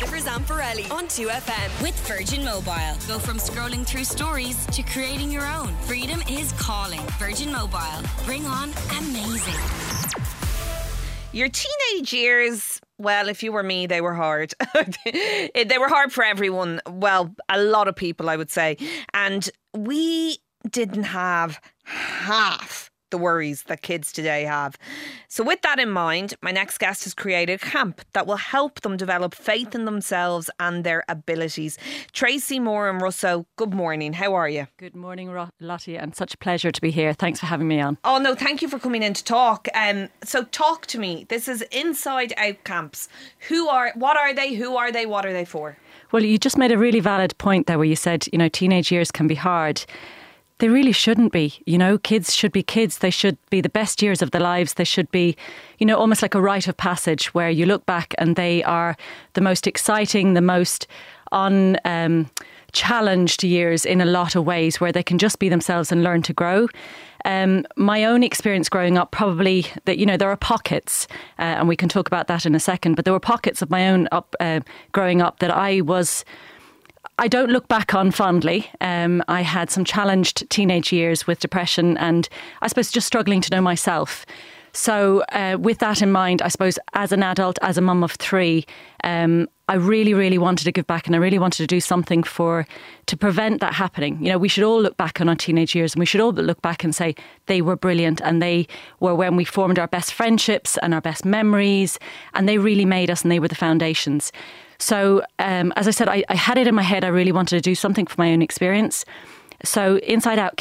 Evers and Pirelli on 2FM. With Virgin Mobile. Go from scrolling through stories to creating your own. Freedom is calling. Virgin Mobile. Bring on amazing. Your teenage years, well, if you were me, they were hard. They were hard for everyone. Well, a lot of people, I would say. And we didn't have half the worries that kids today have. So with that in mind, my next guest has created a camp that will help them develop faith in themselves and their abilities. Tracy Moore and Russo, good morning. How are you? Good morning, Lottie, and such a pleasure to be here. Thanks for having me on. Oh no, thank you for coming in to talk. So talk to me. This is Inside Out Camps. What are they? Who are they? What are they for? Well, you just made a really valid point there where you said, teenage years can be hard. They really shouldn't be. Kids should be kids. They should be the best years of their lives. They should be, almost like a rite of passage where you look back and they are the most exciting, the most challenged years in a lot of ways where they can just be themselves and learn to grow. My own experience growing up, probably that, there are pockets, and we can talk about that in a second, but there were pockets of my own growing up that I don't look back on fondly. I had some challenged teenage years with depression and I suppose just struggling to know myself. So with that in mind, I suppose as an adult, as a mum of three, I really, really wanted to give back and I really wanted to do something to prevent that happening. We should all look back on our teenage years and we should all look back and say they were brilliant and they were when we formed our best friendships and our best memories and they really made us and they were the foundations. So, as I said, I had it in my head. I really wanted to do something for my own experience. So Inside Out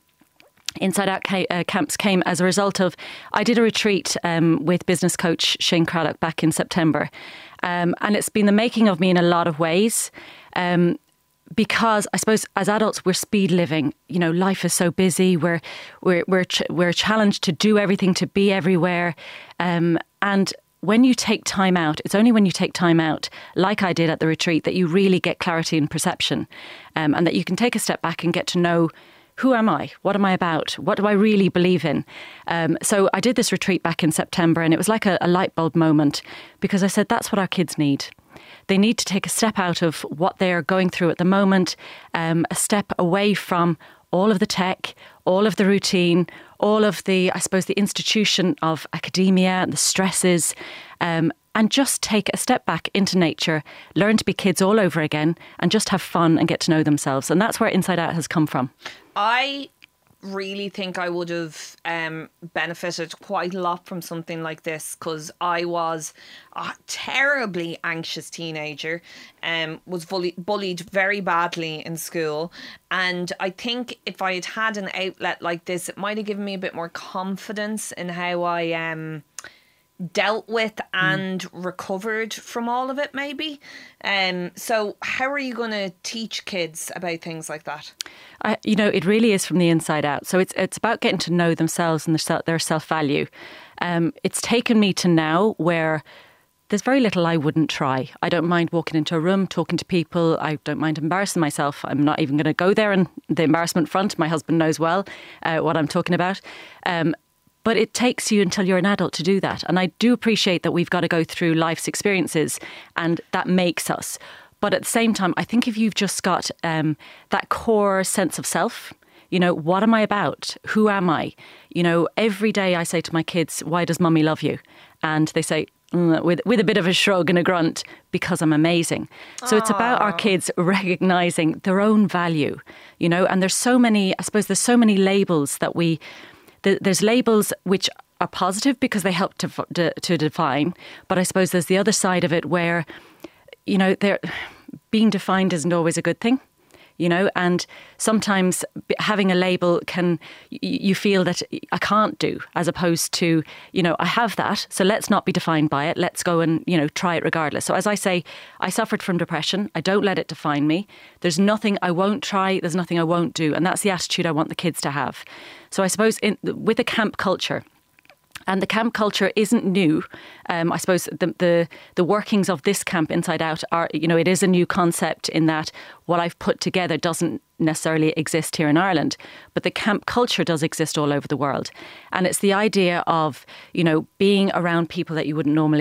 Camps came as a result of, I did a retreat with business coach Shane Craddock back in September. And it's been the making of me in a lot of ways. Because I suppose as adults, we're speed living. Life is so busy. We're challenged to do everything, to be everywhere. And when you take time out, it's only when you take time out, like I did at the retreat, that you really get clarity and perception, and that you can take a step back and get to know, who am I? What am I about? What do I really believe in? So I did this retreat back in September and it was like a light bulb moment because I said, that's what our kids need. They need to take a step out of what they are going through at the moment, a step away from all of the tech, all of the routine, all of the, I suppose, the institution of academia and the stresses, and just take a step back into nature, learn to be kids all over again and just have fun and get to know themselves. And that's where Inside Out has come from. I really think I would have benefited quite a lot from something like this because I was a terribly anxious teenager, was bullied very badly in school, and I think if I had had an outlet like this, it might have given me a bit more confidence in how I dealt with and recovered from all of it maybe. So how are you going to teach kids about things like that? It really is from the inside out. So it's about getting to know themselves and their self-value. It's taken me to now where there's very little I wouldn't try. I don't mind walking into a room, talking to people. I don't mind embarrassing myself. I'm not even going to go there in the embarrassment front. My husband knows well what I'm talking about. But it takes you until you're an adult to do that. And I do appreciate that we've got to go through life's experiences and that makes us. But at the same time, I think if you've just got that core sense of self, what am I about? Who am I? Every day I say to my kids, why does mummy love you? And they say, with a bit of a shrug and a grunt, because I'm amazing. So it's about our kids recognising their own value, and there's so many labels that there's labels which are positive because they help to define. But I suppose there's the other side of it where, being defined isn't always a good thing. And sometimes having a label you feel that I can't do, as opposed to, I have that, so let's not be defined by it. Let's go and, try it regardless. So as I say, I suffered from depression. I don't let it define me. There's nothing I won't try. There's nothing I won't do. And that's the attitude I want the kids to have. So I suppose with the camp culture, and the camp culture isn't new. I suppose the workings of this camp Inside Out are, it is a new concept in that what I've put together doesn't necessarily exist here in Ireland, but the camp culture does exist all over the world. And it's the idea of, being around people that you wouldn't normally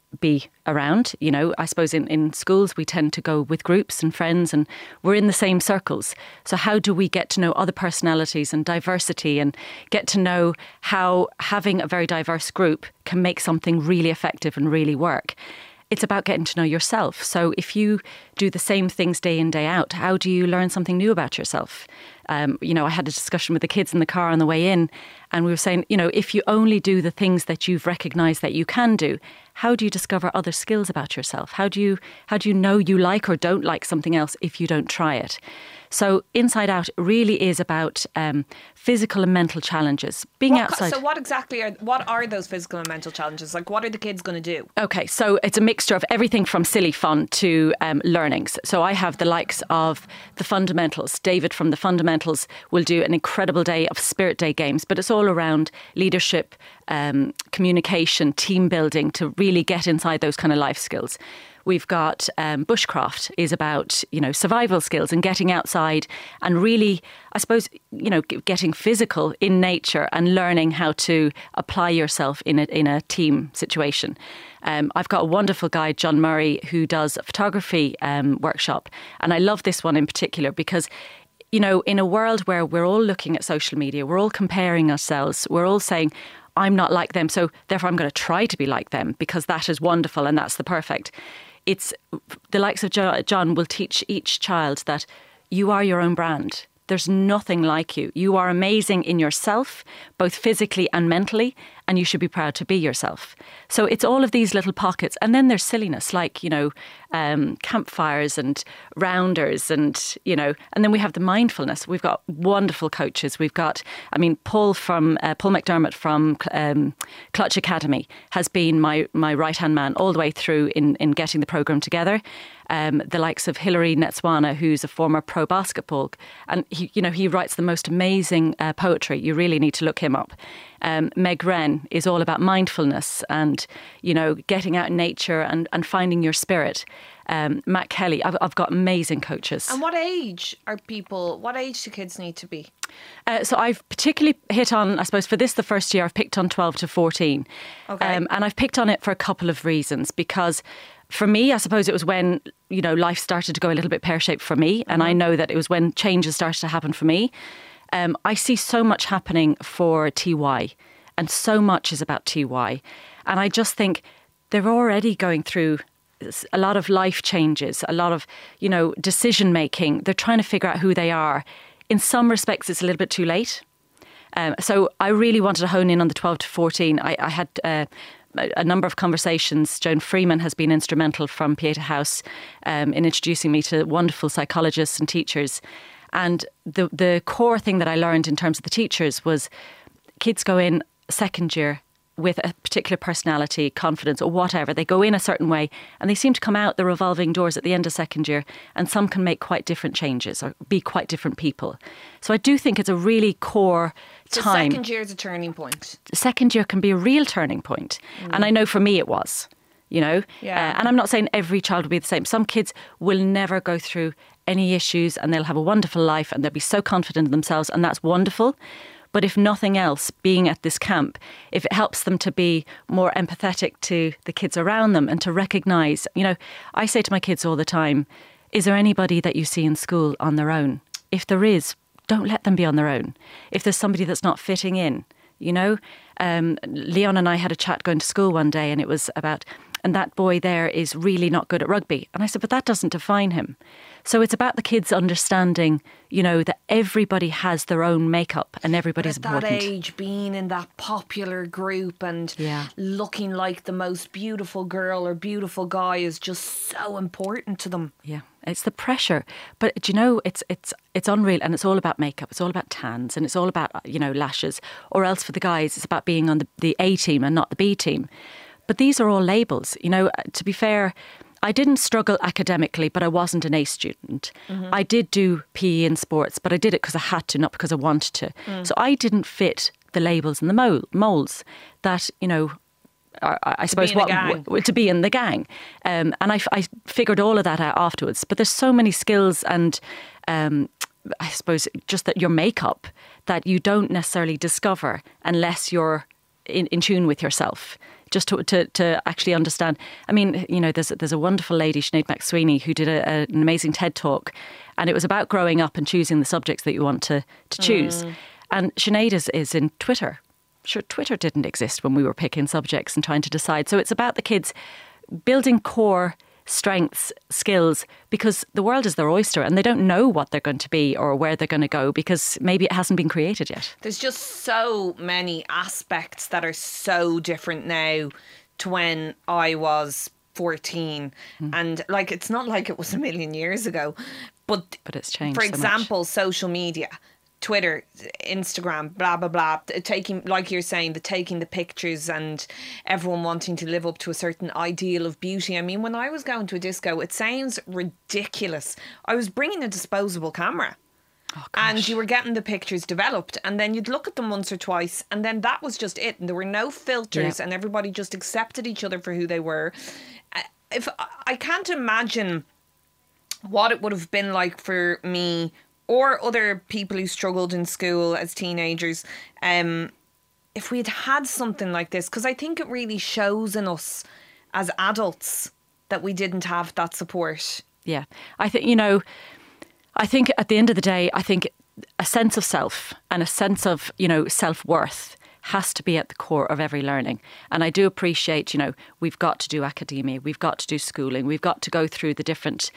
be around. You know, I suppose in schools we tend to go with groups and friends and we're in the same circles. So how do we get to know other personalities and diversity and get to know how having a very diverse group can make something really effective and really work? It's about getting to know yourself. So if you do the same things day in, day out, how do you learn something new about yourself? You know, I had a discussion with the kids in the car on the way in, and we were saying, you know, if you only do the things that you've recognised that you can do, how do you discover other skills about yourself? How do you know you like or don't like something else if you don't try it? So Inside Out really is about physical and mental challenges. Being outside. So what are those physical and mental challenges? Like, what are the kids going to do? Okay, so it's a mixture of everything from silly fun to learnings. So I have the likes of the fundamentals. David from the fundamentals will do an incredible day of Spirit Day games, but it's all around leadership, communication, team building to really get inside those kind of life skills. We've got bushcraft is about, you know, survival skills and getting outside and really, I suppose, you know, getting physical in nature and learning how to apply yourself in a team situation. I've got a wonderful guy, John Murray, who does a photography workshop. And I love this one in particular because, you know, in a world where we're all looking at social media, we're all comparing ourselves, we're all saying, I'm not like them, so therefore I'm going to try to be like them because that is wonderful and that's the perfect. It's the likes of John will teach each child that you are your own brand. There's nothing like you. You are amazing in yourself, both physically and mentally, and you should be proud to be yourself. So it's all of these little pockets. And then there's silliness, like, you know, campfires and rounders and, you know, and then we have the mindfulness. We've got wonderful coaches. We've got, I mean, Paul McDermott from Clutch Academy has been my right-hand man all the way through in getting the programme together. The likes of Hilary Netswana, who's a former pro basketball, and he writes the most amazing poetry. You really need to look him up. Meg Wren is all about mindfulness and, you know, getting out in nature and finding your spirit. Matt Kelly, I've got amazing coaches. And what age do kids need to be? So I've particularly hit on, I suppose for this, the first year, I've picked on 12 to 14. Okay. And I've picked on it for a couple of reasons because for me, I suppose it was when, you know, life started to go a little bit pear-shaped for me. And I know that it was when changes started to happen for me. I see so much happening for TY and so much is about TY. And I just think they're already going through a lot of life changes, a lot of, you know, decision making. They're trying to figure out who they are. In some respects, it's a little bit too late. So I really wanted to hone in on the 12 to 14. I had a number of conversations. Joan Freeman has been instrumental from Pieta House in introducing me to wonderful psychologists and teachers. And the core thing that I learned in terms of the teachers was kids go in second year with a particular personality, confidence or whatever. They go in a certain way and they seem to come out the revolving doors at the end of second year, and some can make quite different changes or be quite different people. So I do think it's a really core time. Second year is a turning point. Second year can be a real turning point. And I know for me it was, you know. Yeah. And I'm not saying every child will be the same. Some kids will never go through any issues and they'll have a wonderful life and they'll be so confident in themselves, and that's wonderful. But if nothing else, being at this camp, if it helps them to be more empathetic to the kids around them and to recognise, you know, I say to my kids all the time, is there anybody that you see in school on their own? If there is, don't let them be on their own. If there's somebody that's not fitting in, you know. Leon and I had a chat going to school one day and it was about, and that boy there is really not good at rugby. And I said, but that doesn't define him. So it's about the kids understanding, you know, that everybody has their own makeup and everybody's important. At that age, being in that popular group and looking like the most beautiful girl or beautiful guy is just so important to them. Yeah, it's the pressure. But, do you know, it's unreal, and it's all about makeup. It's all about tans and it's all about, you know, lashes. Or else for the guys, it's about being on the A team and not the B team. But these are all labels. You know, to be fair, I didn't struggle academically, but I wasn't an A student. Mm-hmm. I did do PE and sports, but I did it because I had to, not because I wanted to. So I didn't fit the labels and the molds that, you know, I suppose to be in the gang. And I figured all of that out afterwards. But there's so many skills and I suppose just that your makeup that you don't necessarily discover unless you're in tune with yourself. just to actually understand. I mean, you know, there's a wonderful lady, Sinead McSweeney, who did an amazing TED Talk, and it was about growing up and choosing the subjects that you want to choose. And Sinead is in Twitter. Sure, Twitter didn't exist when we were picking subjects and trying to decide. So it's about the kids building core strengths, skills, because the world is their oyster and they don't know what they're going to be or where they're going to go because maybe it hasn't been created yet. There's just so many aspects that are so different now to when I was 14. And like, it's not like it was a million years ago, but it's changed. For so example, much. Social media, Twitter, Instagram, blah, blah, blah, taking, like you're saying, taking the pictures and everyone wanting to live up to a certain ideal of beauty. I mean, when I was going to a disco, it sounds ridiculous. I was bringing a disposable camera. Oh, and you were getting the pictures developed and then you'd look at them once or twice and then that was just it. And there were no filters and everybody just accepted each other for who they were. If I can't imagine what it would have been like for me or other people who struggled in school as teenagers, if we had had something like this, because I think it really shows in us as adults that we didn't have that support. Yeah. I think at the end of the day, I think a sense of self and a sense of, self-worth has to be at the core of every learning. And I do appreciate, we've got to do academia, we've got to do schooling, we've got to go through the different,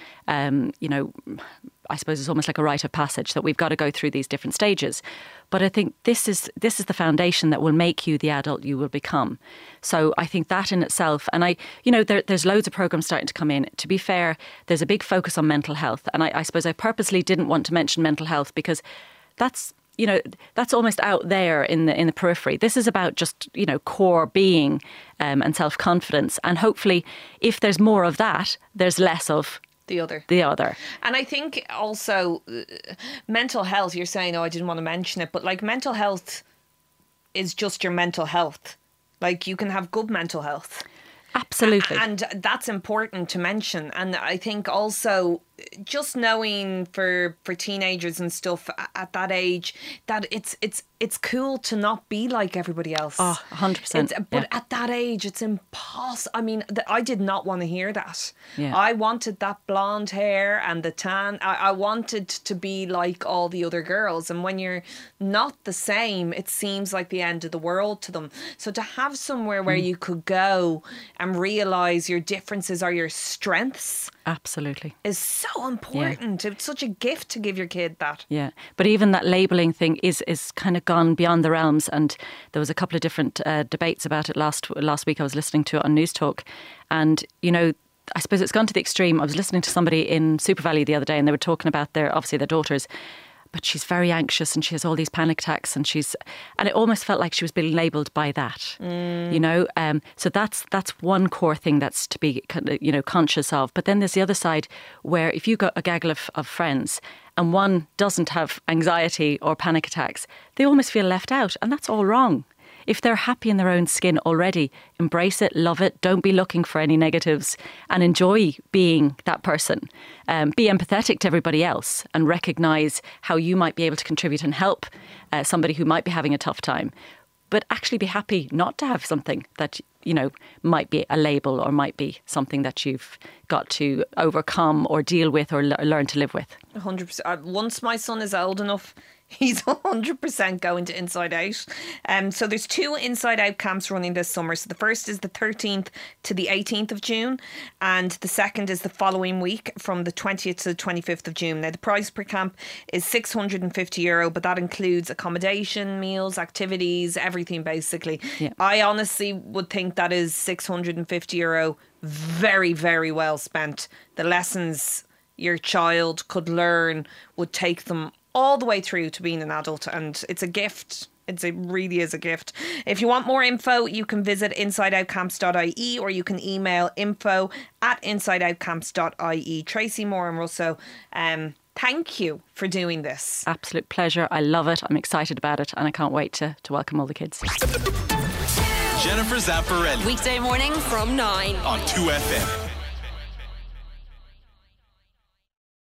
I suppose it's almost like a rite of passage that we've got to go through these different stages. But I think this is the foundation that will make you the adult you will become. So I think that in itself, and there's loads of programs starting to come in. To be fair, there's a big focus on mental health. And I suppose I purposely didn't want to mention mental health because that's almost out there in the periphery. This is about just, core being and self-confidence. And hopefully, if there's more of that, there's less of the other. And I think also mental health, you're saying, I didn't want to mention it, but like mental health is just your mental health. Like you can have good mental health. Absolutely. And that's important to mention. And I think also just knowing for teenagers and stuff at that age that it's cool to not be like everybody else. Oh, 100%. But at that age, it's impossible. I mean, I did not want to hear that. Yeah. I wanted that blonde hair and the tan. I wanted to be like all the other girls. And when you're not the same, it seems like the end of the world to them. So to have somewhere where you could go and realise your differences are your strengths. Absolutely. Is so important. Yeah. It's such a gift to give your kid that. Yeah. But even that labelling thing is kind of gone beyond the realms. And there was a couple of different debates about it last week. I was listening to it on News Talk. And, I suppose it's gone to the extreme. I was listening to somebody in Super Valley the other day and they were talking about their daughters. But she's very anxious and she has all these panic attacks and it almost felt like she was being labelled by that, So that's one core thing that's to be, conscious of. But then there's the other side where if you've got a gaggle of friends and one doesn't have anxiety or panic attacks, they almost feel left out and that's all wrong. If they're happy in their own skin already, embrace it, love it, don't be looking for any negatives and enjoy being that person. Be empathetic to everybody else and recognise how you might be able to contribute and help somebody who might be having a tough time. But actually be happy not to have something that, might be a label or might be something that you've got to overcome or deal with or learn to live with. 100%. Once my son is old enough, he's 100% going to Inside Out. So there's 2 Inside Out camps running this summer. So the first is the 13th to the 18th of June. And the second is the following week from the 20th to the 25th of June. Now, the price per camp is €650, but that includes accommodation, meals, activities, everything basically. Yeah. I honestly would think that is €650 very, very well spent. The lessons your child could learn would take them all the way through to being an adult, and it's a gift. It really is a gift. If you want more info, you can visit insideoutcamps.ie or you can email info@insideoutcamps.ie. Tracy Moore and Russo, thank you for doing this. Absolute pleasure. I love it. I'm excited about it and I can't wait to welcome all the kids. Jennifer Zamparelli. Weekday morning from 9 on 2FM.